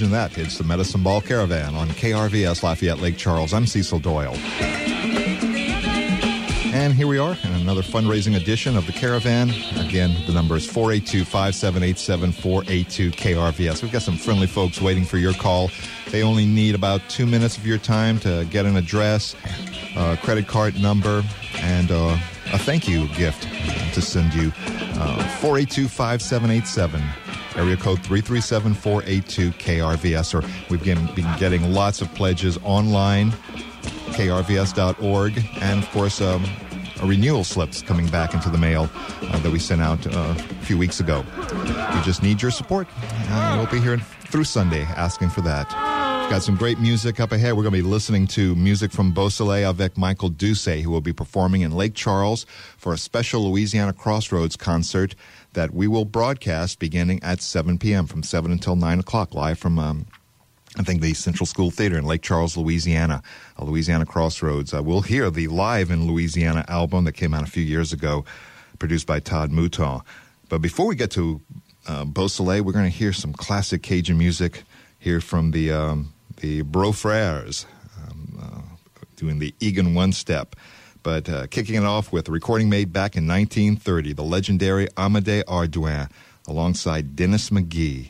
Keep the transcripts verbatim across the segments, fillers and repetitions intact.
imagine that. It's the Medicine Ball Caravan on K R V S Lafayette Lake Charles. I'm Cecil Doyle. And here we are in another fundraising edition of the Caravan. Again, the number is four eight two, five seven eight seven, four eight two K R V S. We've got some friendly folks waiting for your call. They only need about two minutes of your time to get an address, a credit card number, and uh, a thank you gift to send you. Uh, four eight two, five seven eight seven, area code three three seven, four eight two K R V S. Or we've been getting lots of pledges online, K R V S dot org, and of course um, a renewal slips coming back into the mail uh, that we sent out uh, a few weeks ago. We just need your support. Uh, we'll be here through Sunday asking for that. We've got some great music up ahead. We're going to be listening to music from Beausoleil avec Michael Doucet, who will be performing in Lake Charles for a special Louisiana Crossroads concert that we will broadcast beginning at seven p.m. from seven until nine o'clock, live from um, I think the Central School Theater in Lake Charles, Louisiana, uh, Louisiana Crossroads. Uh, we'll hear the Live in Louisiana album that came out a few years ago, produced by Todd Mouton. But before we get to uh, Beausoleil, we're going to hear some classic Cajun music, hear from the um, the Bro Frères, um, uh, doing the Egan One Step. But uh, kicking it off with a recording made back in nineteen thirty, the legendary Amédée Ardouin, alongside Dennis McGee.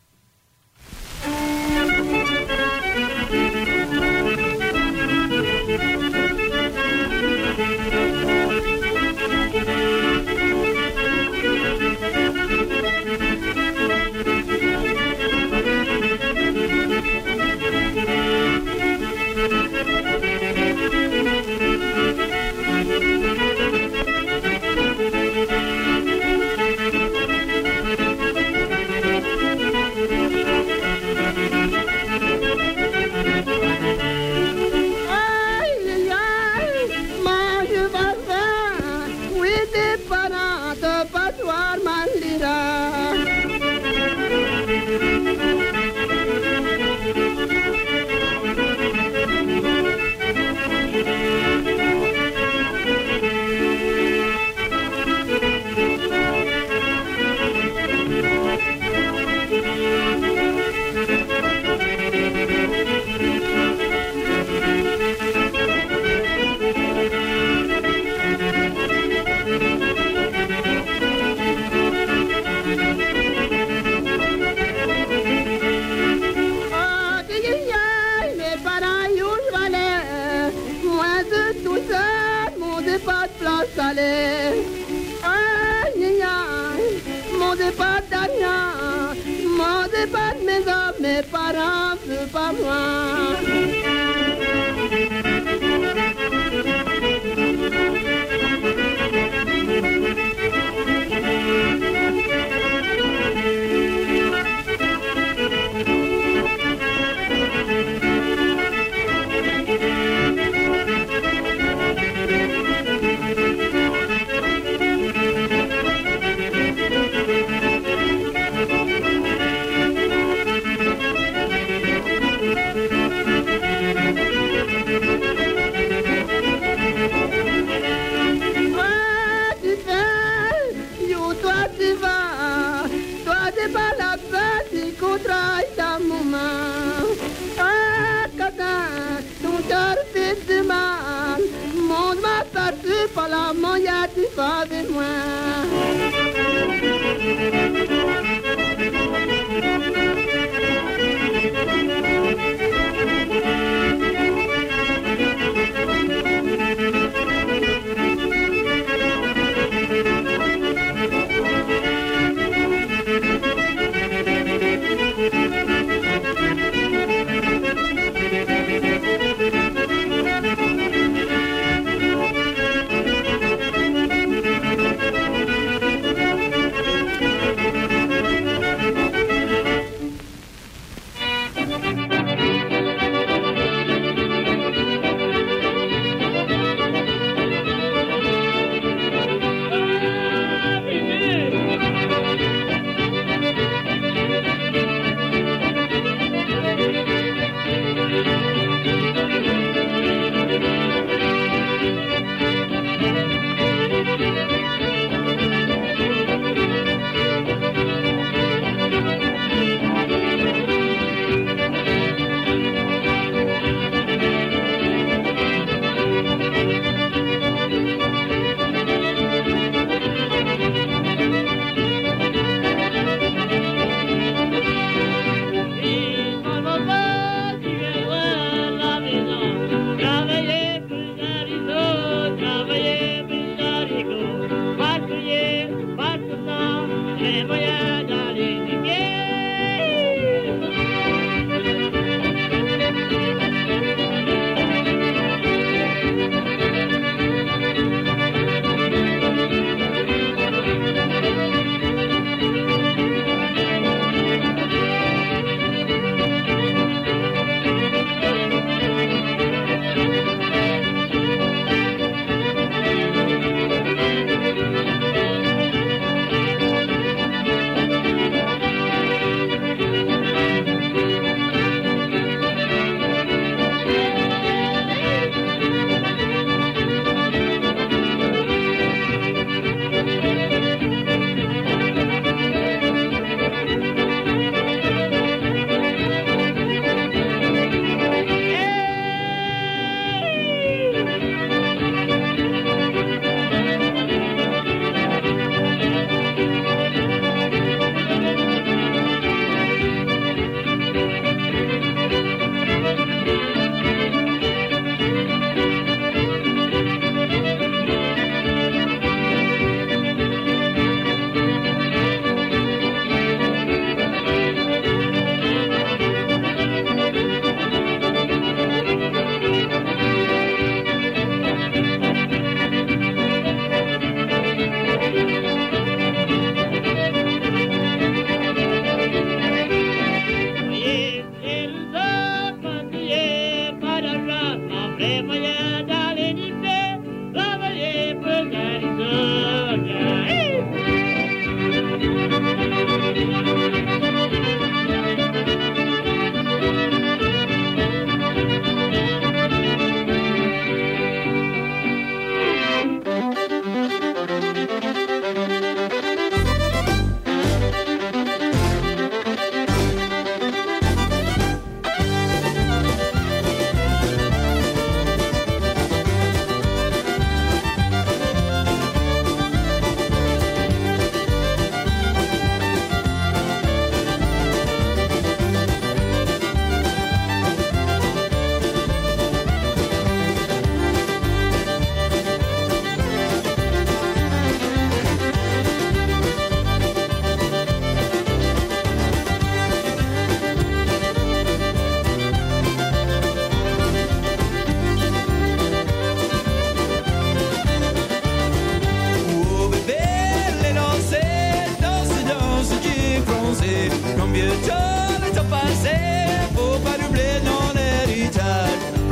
Mes parents veulent pas moi. Par la moya tu vas avec moi.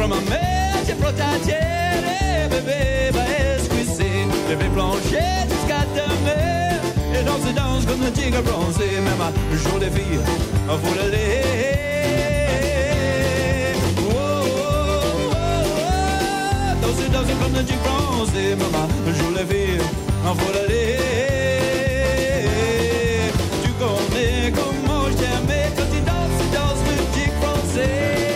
From a mèche protatiere, bébé va esquisser. Levé plancher jusqu'à demain. Et danse et danse comme le tigre bronzé. Même un jour des filles, faut l'aller. Danse et danse comme le tigre bronzé. Même un jour des filles, faut l'aller. Tu connais comment je t'aimais quand tu danses et danses le tigre bronzé.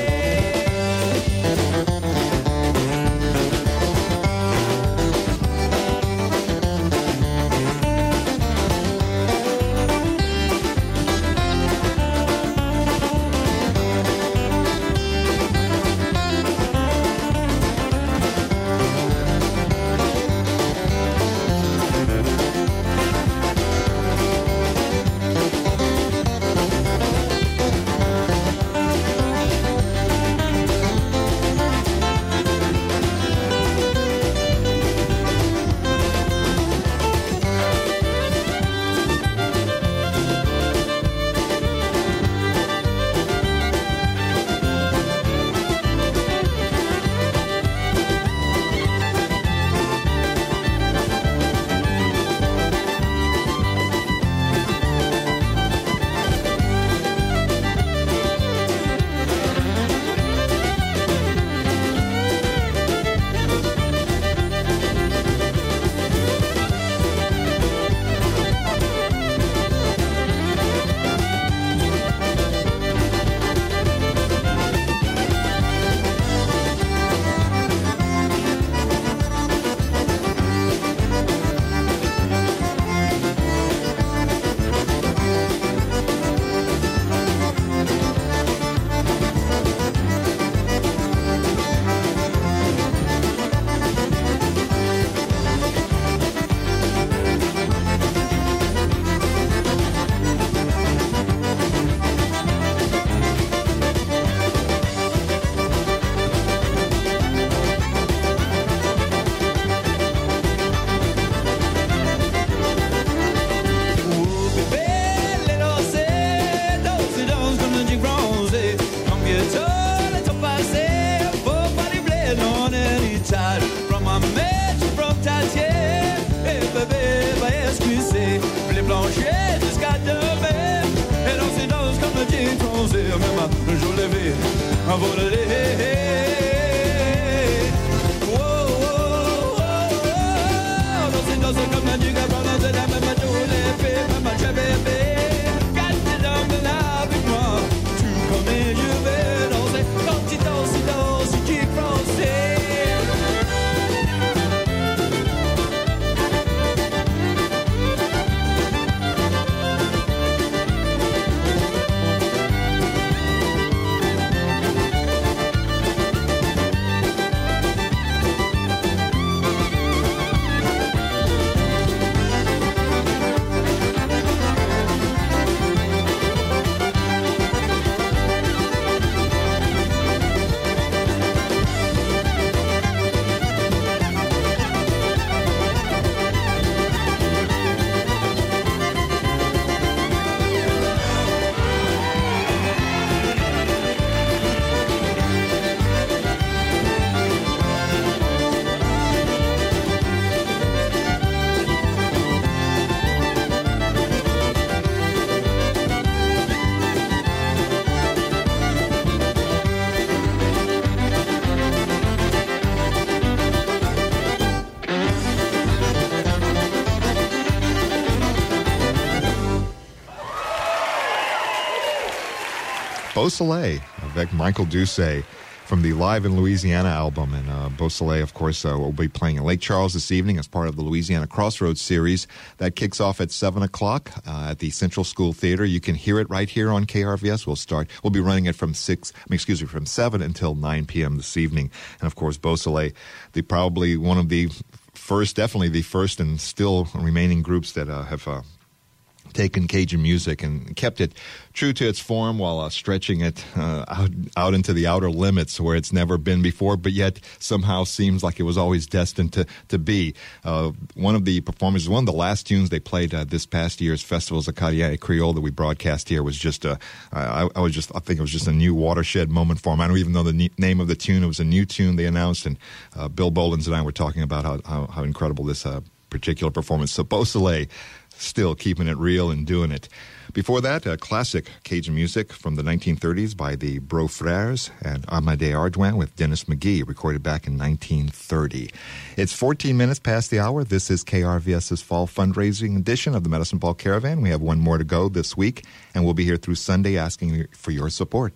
Beausoleil avec Michael Doucet from the Live in Louisiana album. And uh, Beausoleil, of course, uh, will be playing in Lake Charles this evening as part of the Louisiana Crossroads series. That kicks off at seven o'clock uh, at the Central School Theater. You can hear it right here on K R V S. We'll start, we'll be running it from six, I mean, excuse me, from seven until nine p.m. this evening. And, of course, Beausoleil, the probably one of the first, definitely the first and still remaining groups that uh, have uh, taken Cajun music and kept it true to its form while uh, stretching it uh, out, out into the outer limits where it's never been before, but yet somehow seems like it was always destined to, to be. Uh, one of the performances, one of the last tunes they played uh, this past year's Festivals of Carrière Creole that we broadcast here was just a, I, I was just, I think it was just a new watershed moment for them. I don't even know the ne- name of the tune. It was a new tune they announced, and uh, Bill Bolins and I were talking about how, how, how incredible this uh, particular performance. So Beau Soleil, still keeping it real and doing it. Before that, uh, classic Cajun music from the nineteen thirties by the Bro Frères and Amédée Ardouin with Dennis McGee, recorded back in nineteen thirty. It's fourteen minutes past the hour. This is KRVS's fall fundraising edition of the Medicine Ball Caravan. We have one more to go this week, and we'll be here through Sunday asking for your support.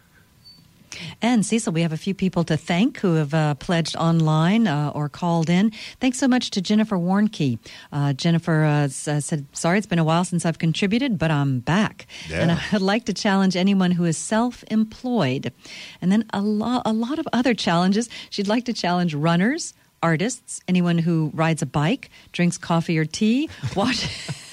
And Cecil, we have a few people to thank who have uh, pledged online uh, or called in. Thanks so much to Jennifer Warnke. Uh, Jennifer uh, said, sorry, it's been a while since I've contributed, but I'm back. Yeah. And I'd like to challenge anyone who is self-employed. And then a, lo- a lot of other challenges. She'd like to challenge runners, artists, anyone who rides a bike, drinks coffee or tea, wash...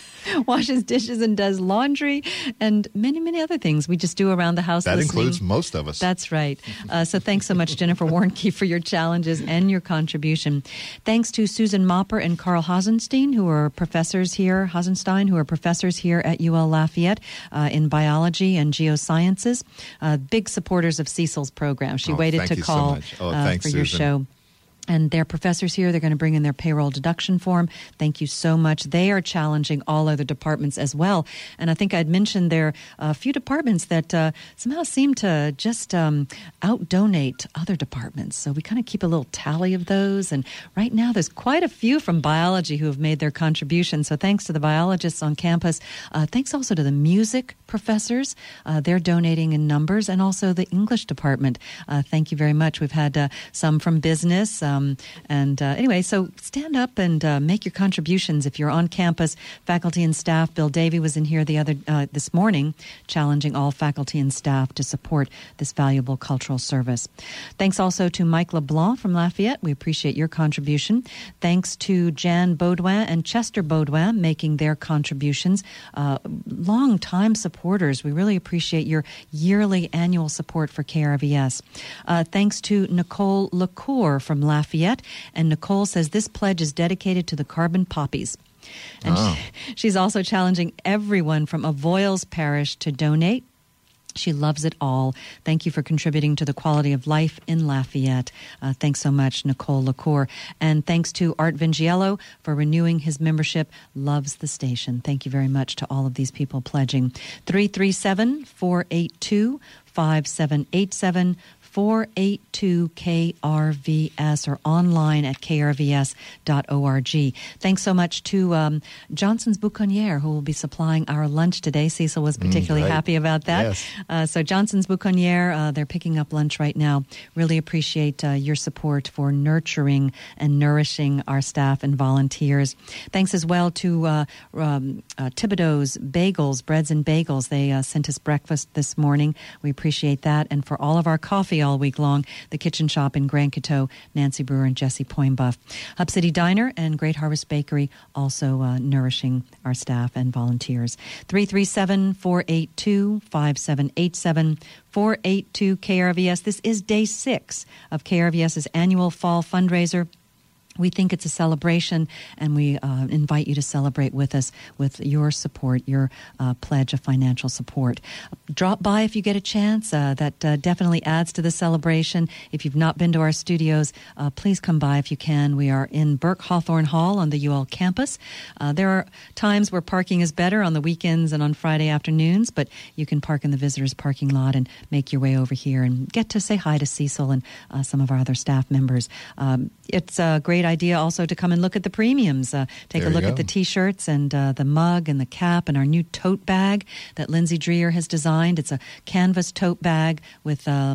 washes dishes and does laundry, and many, many other things we just do around the house. That listening. includes most of us. That's right. Uh, so thanks so much, Jennifer Warnke, for your challenges and your contribution. Thanks to Susan Mopper and Carl Hasenstein, who are professors here, Hasenstein, who are professors here at U L Lafayette uh, in biology and geosciences. Uh, big supporters of Cecil's program. She oh, waited to you call so oh, uh, thanks, for your Susan. show. And they're professors here. They're going to bring in their payroll deduction form. Thank you so much. They are challenging all other departments as well. And I think I'd mentioned there are a few departments that uh, somehow seem to just um, out-donate other departments. So we kind of keep a little tally of those. And right now there's quite a few from biology who have made their contribution. So thanks to the biologists on campus. Uh, thanks also to the music professors. Uh, they're donating in numbers. And also the English department. Uh, thank you very much. We've had uh, some from business. Um, and uh, anyway, so stand up and uh, make your contributions if you're on campus. Faculty and staff. Bill Davey was in here the other uh, this morning, challenging all faculty and staff to support this valuable cultural service. Thanks also to Mike LeBlanc from Lafayette. We appreciate your contribution. Thanks to Jan Baudouin and Chester Baudouin making their contributions. Uh, long-time supporters. We really appreciate your yearly annual support for K R V S. Uh, thanks to Nicole LaCour from Lafayette. Lafayette, and Nicole says this pledge is dedicated to the carbon poppies. And oh. she, she's also challenging everyone from Avoyelles Parish to donate. She loves it all. Thank you for contributing to the quality of life in Lafayette. Uh, thanks so much, Nicole LaCour. And thanks to Art Vingiello for renewing his membership. Loves the station. Thank you very much to all of these people pledging. three three seven, four eight two, five seven eight seven. four eight two K R V S or online at k r v s dot org. Thanks so much to um, Johnson's Bouconniere, who will be supplying our lunch today. Cecil was particularly mm, right. happy about that. Yes. Uh, so Johnson's Bouconniere, uh, they're picking up lunch right now. Really appreciate uh, your support for nurturing and nourishing our staff and volunteers. Thanks as well to uh, um, uh, Thibodeau's Bagels, Breads and Bagels. They uh, sent us breakfast this morning. We appreciate that. And for all of our coffee all week long, the Kitchen Shop in Grand Coteau, Nancy Brewer and Jesse Poimbuff. Hub City Diner and Great Harvest Bakery also uh, nourishing our staff and volunteers. three three seven, four eight two, five seven eight seven, four eight two K R V S. This is day six of KRVS's annual fall fundraiser. We think it's a celebration, and we uh, invite you to celebrate with us with your support, your uh, pledge of financial support. Drop by if you get a chance. Uh, that uh, definitely adds to the celebration. If you've not been to our studios, uh, please come by if you can. We are in Burke Hawthorne Hall on the U L campus. Uh, there are times where parking is better on the weekends and on Friday afternoons, but you can park in the visitors' parking lot and make your way over here and get to say hi to Cecil and uh, some of our other staff members. Um, it's a great idea also to come and look at the premiums. Uh, take there a look go. at the T-shirts and uh, the mug and the cap and our new tote bag that Lindsay Dreer has designed. It's a canvas tote bag with, uh,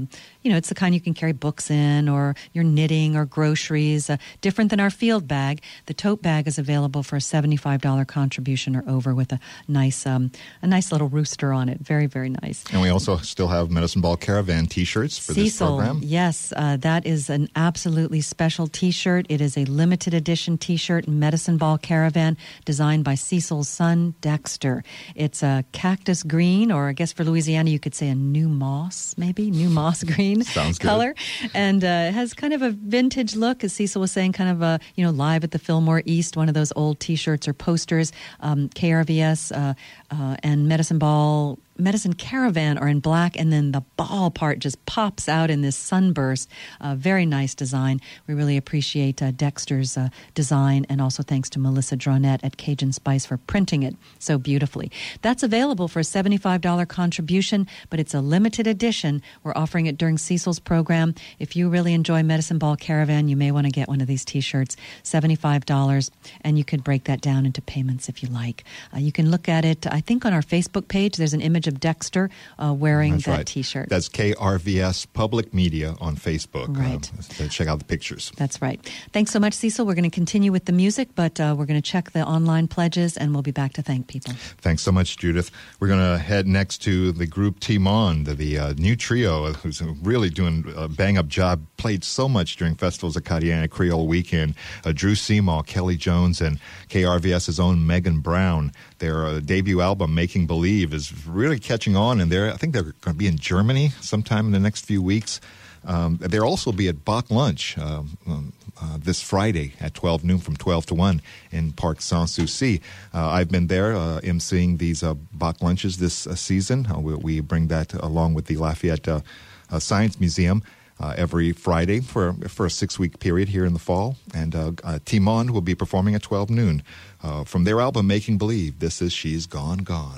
you know, it's the kind you can carry books in or your knitting or groceries. Uh, different than our field bag. The tote bag is available for a seventy-five dollars contribution or over with a nice um, a nice little rooster on it. Very, very nice. And we also still have Medicine Ball Caravan T-shirts for Cecil, this program. Yes, uh, that is an absolutely special T-shirt. It is a limited edition T-shirt, Medicine Ball Caravan, designed by Cecil's son, Dexter. It's a cactus green, or I guess for Louisiana you could say a new moss, maybe, new moss green Sounds good. color. And uh, it has kind of a vintage look, as Cecil was saying, kind of a, you know, live at the Fillmore East, one of those old T-shirts or posters. Um, K R V S uh, uh, and Medicine Ball Medicine Caravan are in black, and then the ball part just pops out in this sunburst. Uh, very nice design. We really appreciate uh, Dexter's uh, design, and also thanks to Melissa Dronette at Cajun Spice for printing it so beautifully. That's available for a seventy-five dollars contribution, but it's a limited edition. We're offering it during Cecil's program. If you really enjoy Medicine Ball Caravan, you may want to get one of these T-shirts, seventy-five dollars, and you could break that down into payments if you like. Uh, you can look at it, I think, on our Facebook page. There's an image of Dexter uh, wearing That's that right. T-shirt. That's K R V S Public Media on Facebook. Right. Um, so check out the pictures. That's right. Thanks so much, Cecil. We're going to continue with the music, but uh, we're going to check the online pledges, and we'll be back to thank people. Thanks so much, Judith. We're going to head next to the group Timon, the, the uh, new trio who's really doing a bang-up job, played so much during festivals at Acadiana Creole Weekend. Uh, Drew Seymour, Kelly Jones, and K R V S's own Megan Brown. Their uh, debut album, Making Believe, is really catching on, and they're, I think they're going to be in Germany sometime in the next few weeks. Um, they'll also be at Bach Lunch um, um, uh, this Friday at twelve noon from twelve to one in Parc Sanssouci. Uh, I've been there uh, emceeing these uh, Bach Lunches this uh, season. Uh, we, we bring that along with the Lafayette uh, uh, Science Museum uh, every Friday for, for a six-week period here in the fall. And uh, uh, Timon will be performing at twelve noon. Uh, from their album, Making Believe, this is She's Gone Gone.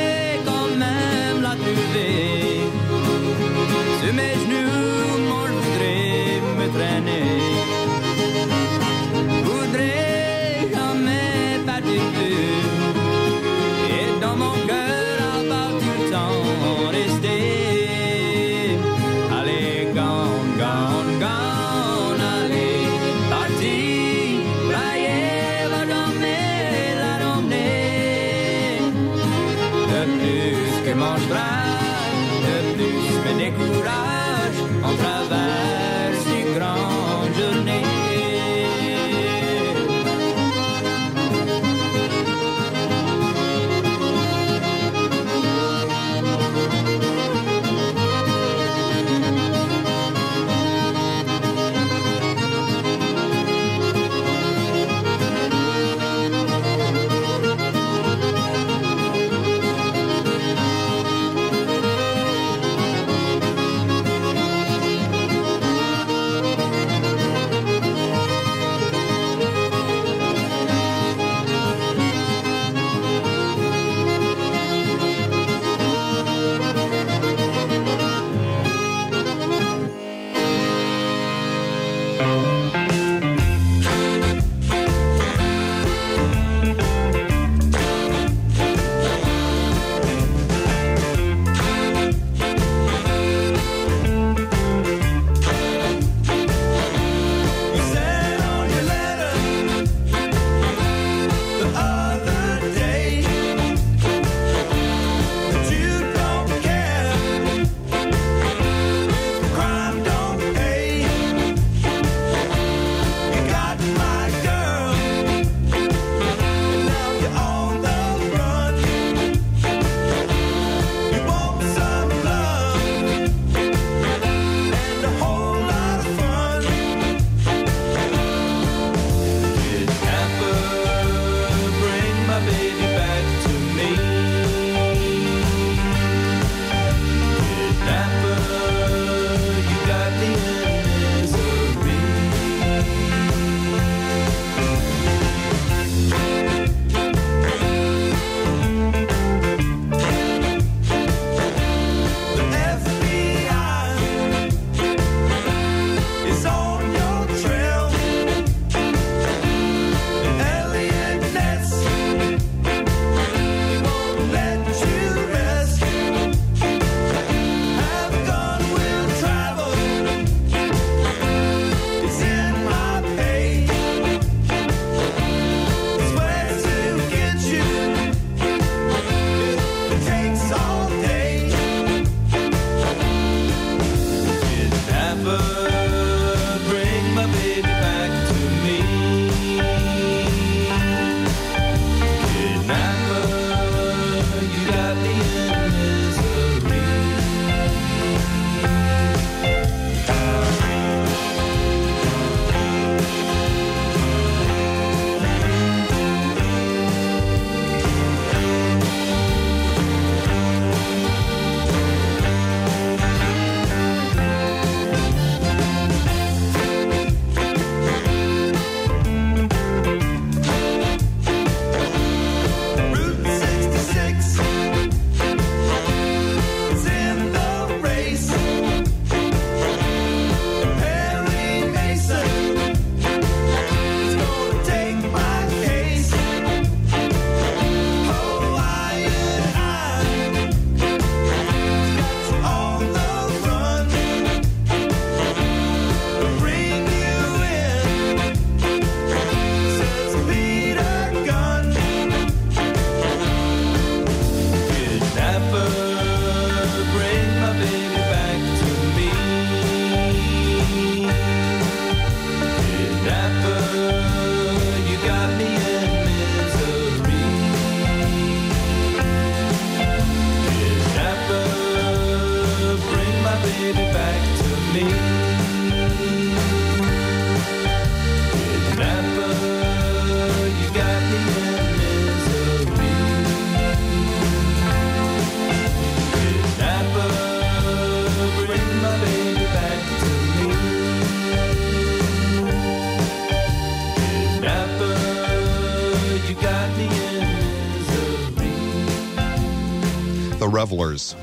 Sur mes genoux, mon Revelers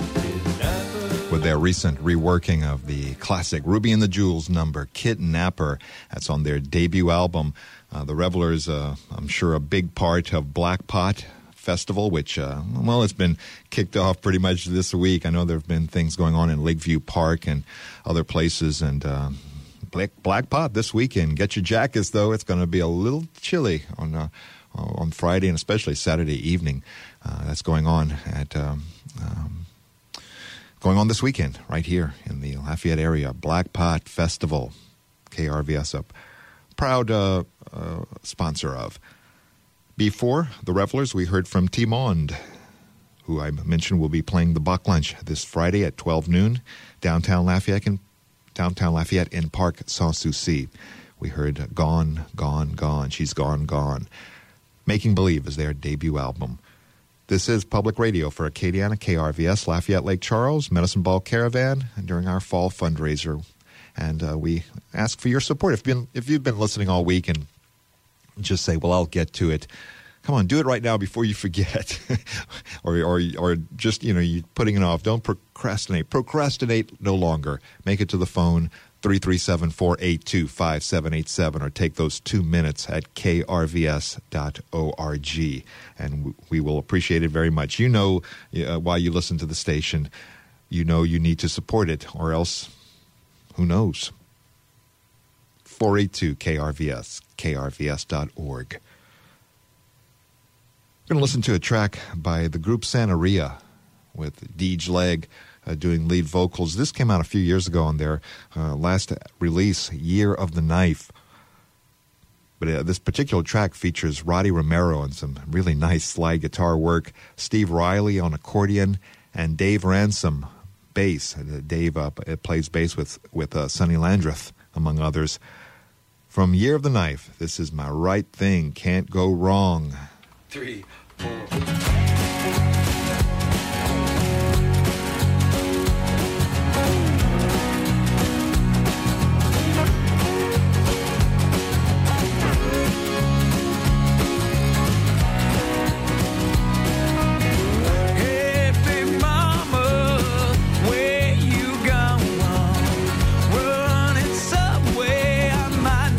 with their recent reworking of the classic Ruby and the Jewels number, Kidnapper. That's on their debut album. Uh, the Revelers, uh, I'm sure, a big part of Black Pot Festival, which, uh, well, it's been kicked off pretty much this week. I know there have been things going on in Lakeview Park and other places, and uh, Black, Black Pot this weekend. Get your jackets, though. It's going to be a little chilly on uh, on Friday and especially Saturday evening. Uh, that's going on at um, um, going on this weekend right here in the Lafayette area. Black Pot Festival, K R V S, a proud uh, uh, sponsor of. Before the Revelers, we heard from Timond, who I mentioned will be playing the Buck Lunch this Friday at twelve noon, downtown Lafayette in, downtown Lafayette in Parc Sans Souci. We heard Gone, Gone, Gone. She's Gone, Gone. Making Believe is their debut album. This is Public Radio for Acadiana, K R V S, Lafayette Lake Charles, Medicine Ball Caravan, and during our fall fundraiser. And uh, we ask for your support. If, been, if you've been listening all week and just say, well, I'll get to it, come on, do it right now before you forget. or, or, or just, you know, you're putting it off. Don't procrastinate. Procrastinate no longer. Make it to the phone, three three seven, four eight two, five seven eight seven, or take those two minutes at k r v s dot org, and we will appreciate it very much. You know, uh, while you listen to the station, you know you need to support it, or else, who knows? four eight two K R V S, k r v s dot org. We're going to listen to a track by the group Santeria with Deej Leg Uh, doing lead vocals. This came out a few years ago on their uh, last release, Year of the Knife. But uh, this particular track features Roddy Romero on some really nice slide guitar work, Steve Riley on accordion, and Dave Ransom bass. Uh, Dave uh, plays bass with, with uh, Sonny Landreth, among others. From Year of the Knife, this is My Right Thing, Can't Go Wrong. Three, four...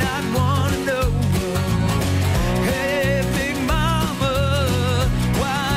Why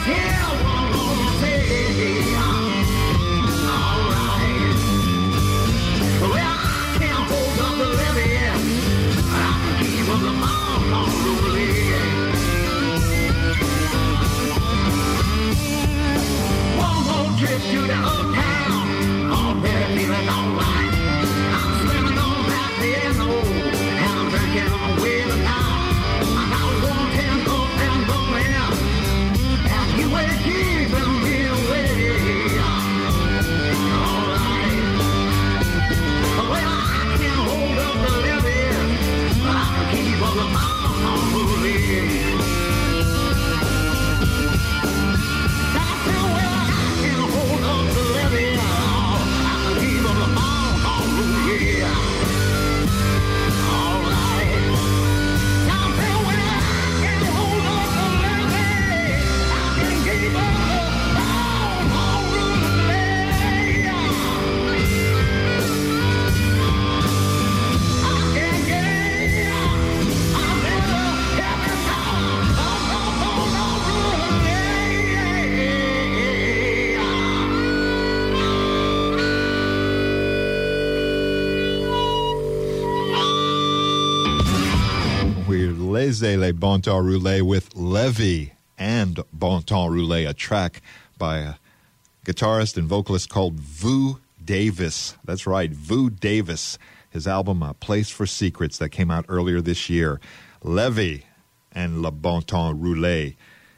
Les Bon Temps Roulé with Levy and Bon Temps Roulé, a track by a guitarist and vocalist called Vu Davis. That's right, Vu Davis. His album, A Place for Secrets, that came out earlier this year. Levy and Le Bon Temps Roulé.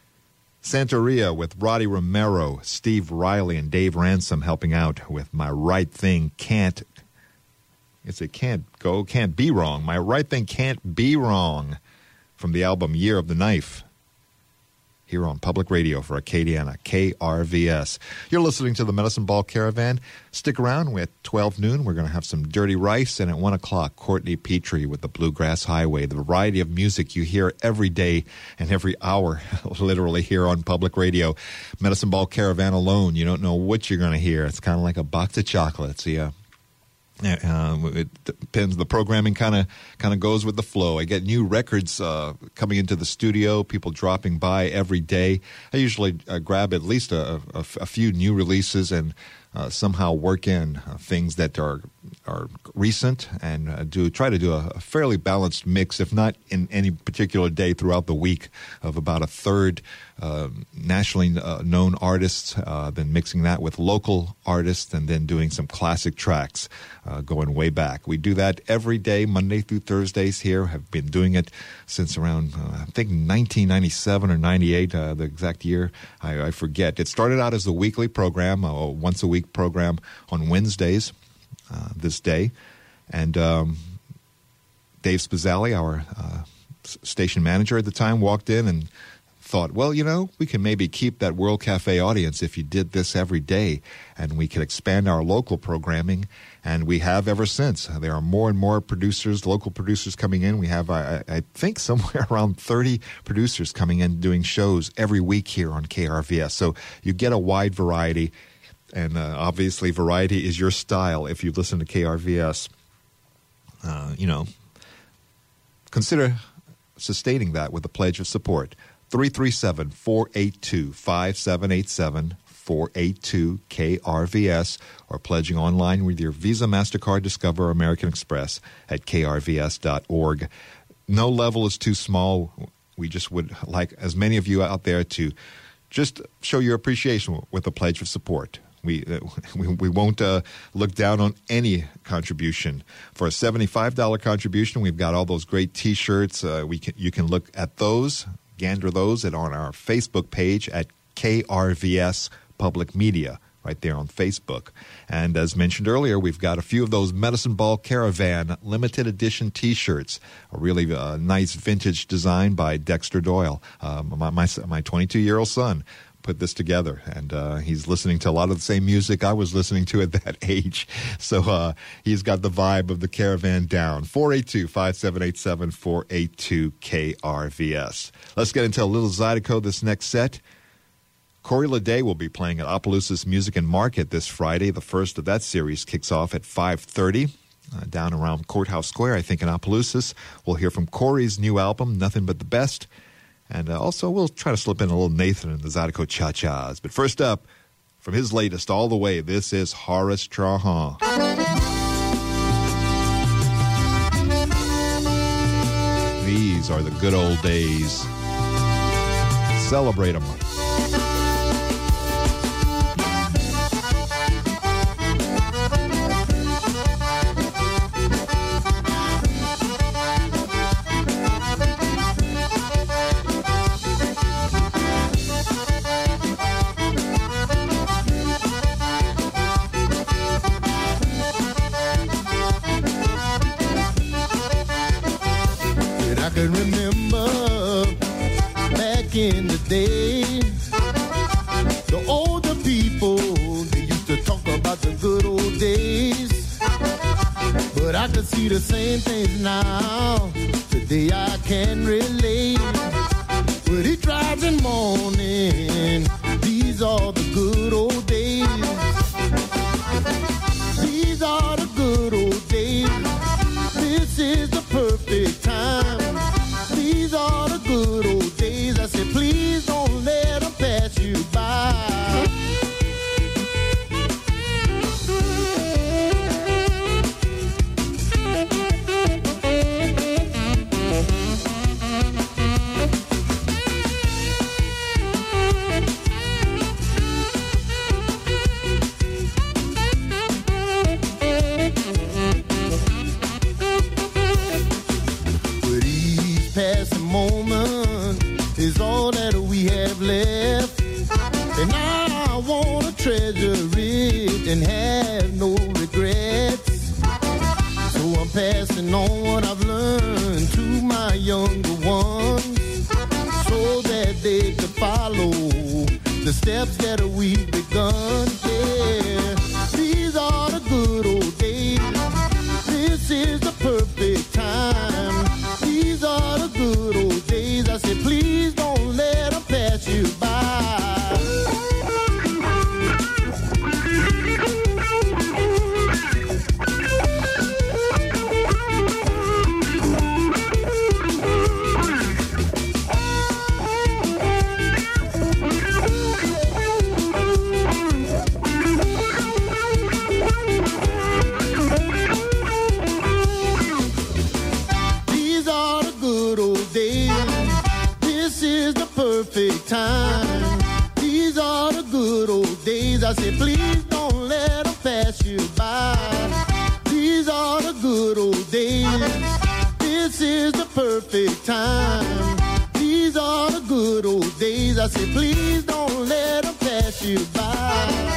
Santeria with Roddy Romero, Steve Riley, and Dave Ransom helping out with My Right Thing Can't... It's it can't go, can't be wrong. My Right Thing Can't Be Wrong, from the album Year of the Knife, here on Public Radio for Acadiana, K R V S. You're listening to the Medicine Ball Caravan. Stick around. At twelve noon, we're going to have some Dirty Rice, and at one o'clock, Courtney Petrie with the Bluegrass Highway, the variety of music you hear every day and every hour, literally here on Public Radio. Medicine Ball Caravan alone, you don't know what you're going to hear. It's kind of like a box of chocolates, yeah. Uh, it depends. The programming kind of kind of goes with the flow. I get new records uh, coming into the studio, people dropping by every day. I usually uh, grab at least a, a, a few new releases and uh, somehow work in uh, things that are are recent and uh, do try to do a, a fairly balanced mix, if not in any particular day throughout the week, of about a third uh, nationally uh, known artists, uh, then mixing that with local artists, and then doing some classic tracks uh, going way back. We do that every day, Monday through Thursdays here. Have been doing it since around, uh, I think, nineteen ninety-seven or ninety-eight, uh, the exact year, I, I forget. It started out as a weekly program, a once-a-week program on Wednesdays. Uh, this day, and um, Dave Spazzali, our uh, station manager at the time, walked in and thought, well, you know, we can maybe keep that World Cafe audience if you did this every day, and we could expand our local programming, and we have ever since. There are more and more producers, local producers coming in. We have, I, I think, somewhere around thirty producers coming in doing shows every week here on K R V S, so you get a wide variety. And uh, obviously, variety is your style if you listen to K R V S. Uh, you know, consider sustaining that with a pledge of support. three three seven, four eight two, five seven eight seven, four eight two K R V S, or pledging online with your Visa, MasterCard, Discover, or American Express at K R V S dot org. No level is too small. We just would like as many of you out there to just show your appreciation with a pledge of support. We, uh, we we won't uh, look down on any contribution. For a seventy-five dollars contribution, we've got all those great T-shirts. Uh, we can you can look at those, gander those, at on our Facebook page at K R V S Public Media, right there on Facebook. And as mentioned earlier, we've got a few of those Medicine Ball Caravan limited edition T-shirts, a really uh, nice vintage design by Dexter Doyle, um, my my my twenty-two-year-old son. Put this together, and uh, he's listening to a lot of the same music I was listening to at that age, so uh, he's got the vibe of the Caravan down. four eight two, five seven eight seven, four eight two K R V S. Let's get into a little Zydeco this next set. Corey Leday will be playing at Opelousas Music and Market this Friday. The first of that series kicks off at five thirty. Uh, down around Courthouse Square, I think, in Opelousas. We'll hear from Corey's new album, Nothing But the Best. And uh, also, we'll try to slip in a little Nathan and the Zydeco Cha-Chas. But first up, from his latest all the way, this is Horace Trahan. These are the good old days. Celebrate them. I can remember back in the day, the older people, they used to talk about the good old days. But I can see the same things now. Today I can relate. But he drives in morning. These are the good old days. These are the good old days. This is the perfect time. These are the good old days. I said, please don't let them pass you by. Moment is all that we have left, and I want to treasure it and have no regrets. So I'm passing on what I've learned to my younger ones, so that they could follow the steps that we've begun. Yeah, these are the good old days. This is the perfect time. These are the good old days. I said, please don't let them pass you by. Perfect time. These are the good old days. I said, please don't let them pass you by. These are the good old days. This is the perfect time. These are the good old days. I said, please don't let them pass you by.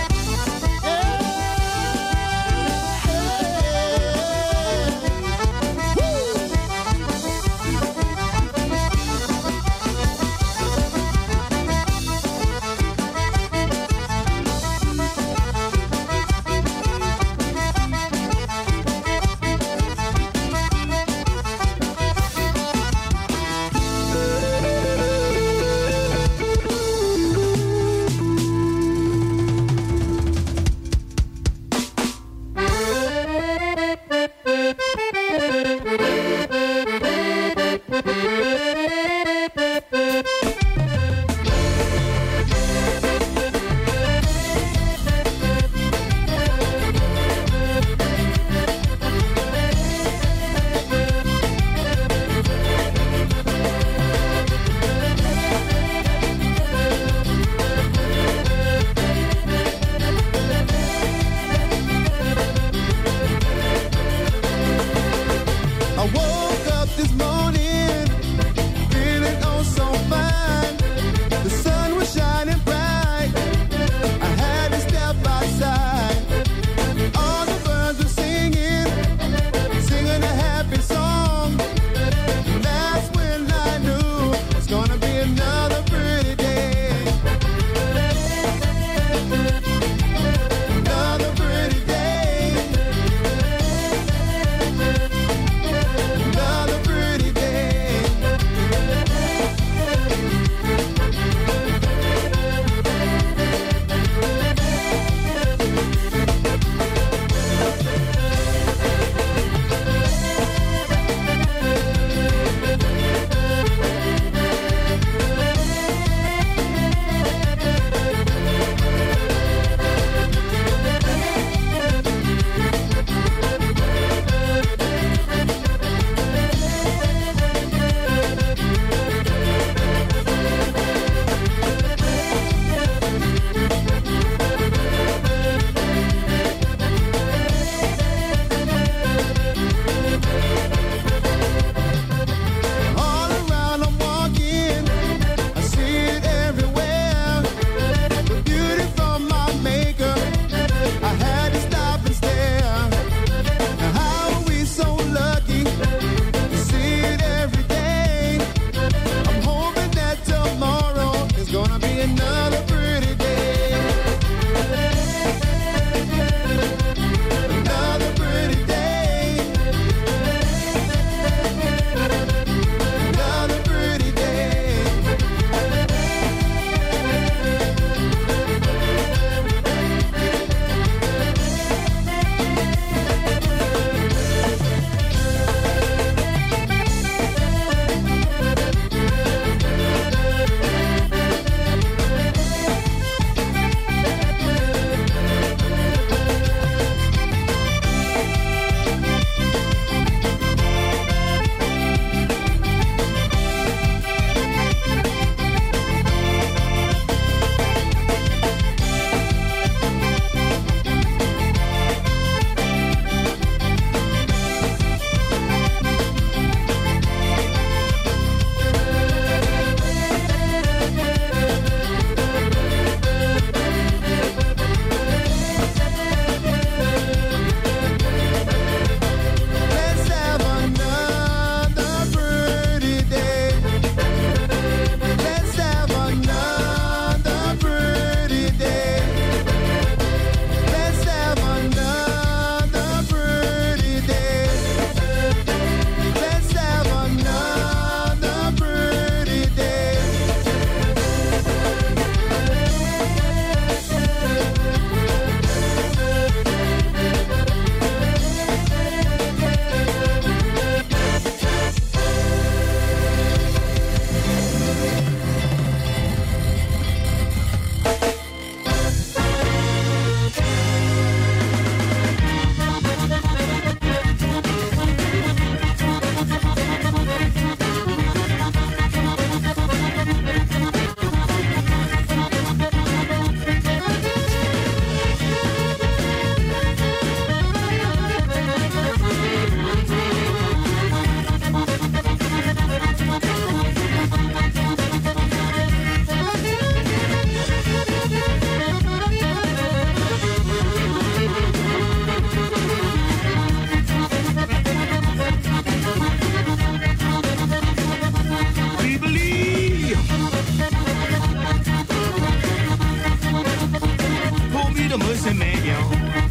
the Muslim man, yo.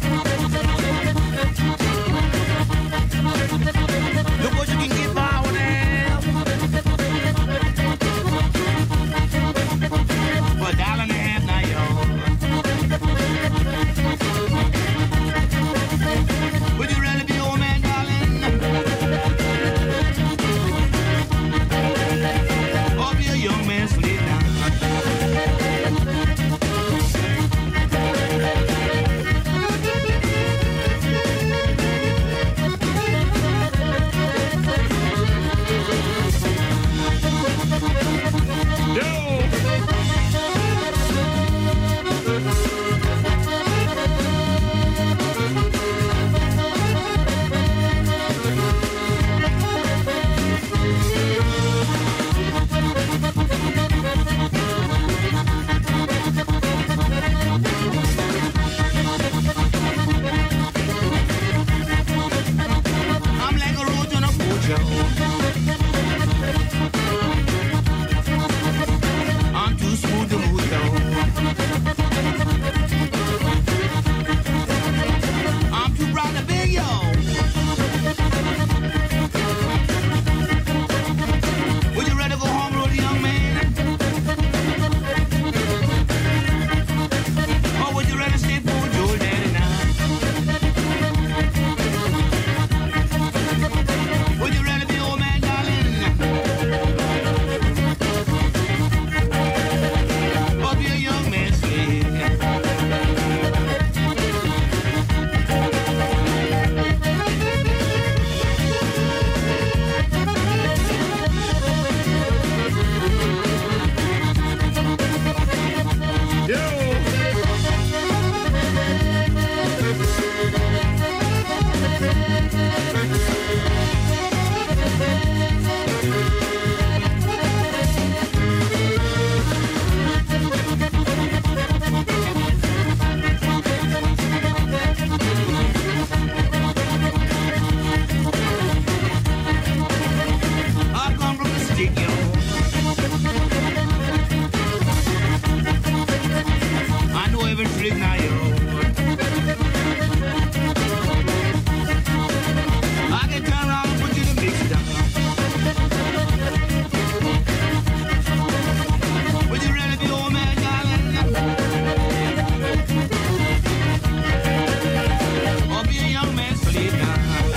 Look what you can get by with that. For a dollar and a half now, yo. Would you rather be old man, darling? Or be a young man, slid down? I'm too smooth to move down. I'm too broad to big, yo. Would you rather go home road, young man? Or would you rather stay for Joe Daddy now? Would you rather be old man, darling? Or be a young man, slave? I come from the stick, yo. I know every trick now, yo. I can turn around and put you in the mix down. Would you rather be old man, darling? Or be a young man, slave down?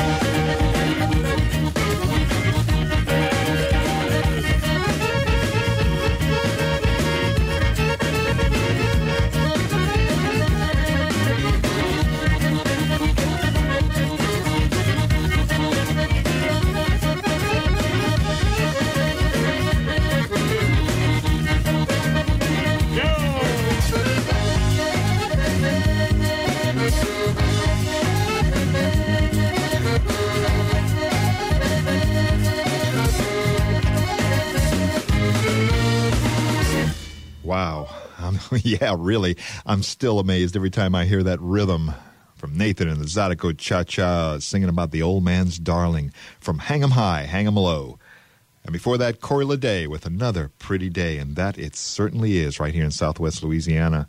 Wow. Um, yeah, really. I'm still amazed every time I hear that rhythm from Nathan and the Zydeco Cha-Cha singing about the old man's darling from Hang 'em High, Hang 'em Low. And before that, Corey LeDay with Another Pretty Day, and that it certainly is right here in Southwest Louisiana.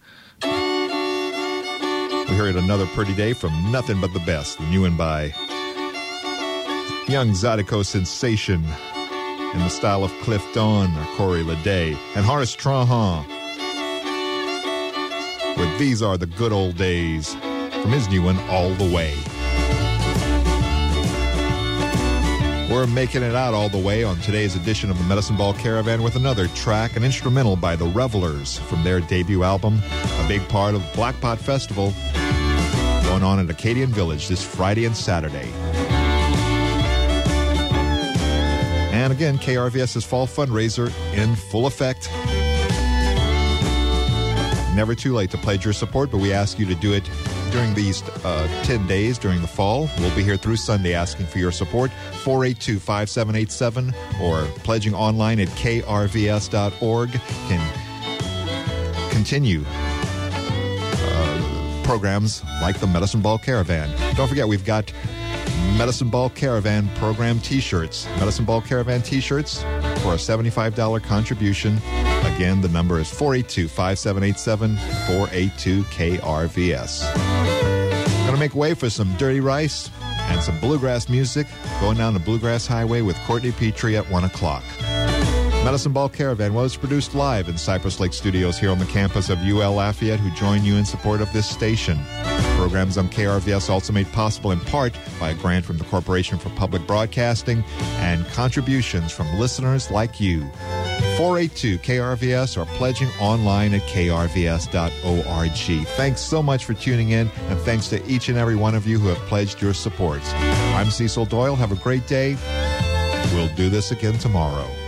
We heard Another Pretty Day from Nothing But the Best, the new one by young Zydeco sensation in the style of Cliff Dawn or Corey LeDay, and Horace Trahan with These Are the Good Old Days from his new one, All the Way. We're making it out all the way on today's edition of the Medicine Ball Caravan with another track, an instrumental by the Revelers from their debut album, a big part of Blackpot Festival, going on at Acadian Village this Friday and Saturday. And again, K R V S's fall fundraiser in full effect. Never too late to pledge your support, but we ask you to do it during these uh, ten days during the fall. We'll be here through Sunday asking for your support. four eight two, five seven eight seven or pledging online at K R V S dot org can continue uh, programs like the Medicine Ball Caravan. Don't forget, we've got Medicine Ball Caravan program t-shirts. Medicine Ball Caravan t-shirts for a seventy-five dollars contribution. Again, the number is four eight two, five seven eight seven, four eight two K R V S. Going to make way for some Dirty Rice and some bluegrass music, going down the Bluegrass Highway with Courtney Petrie at one o'clock. Medicine Ball Caravan was produced live in Cypress Lake Studios here on the campus of U L Lafayette, who join you in support of this station. Programs on K R V S also made possible in part by a grant from the Corporation for Public Broadcasting and contributions from listeners like you. four eight two K R V S or pledging online at k r v s dot org. Thanks so much for tuning in, and thanks to each and every one of you who have pledged your support. I'm Cecil Doyle. Have a great day. We'll do this again tomorrow.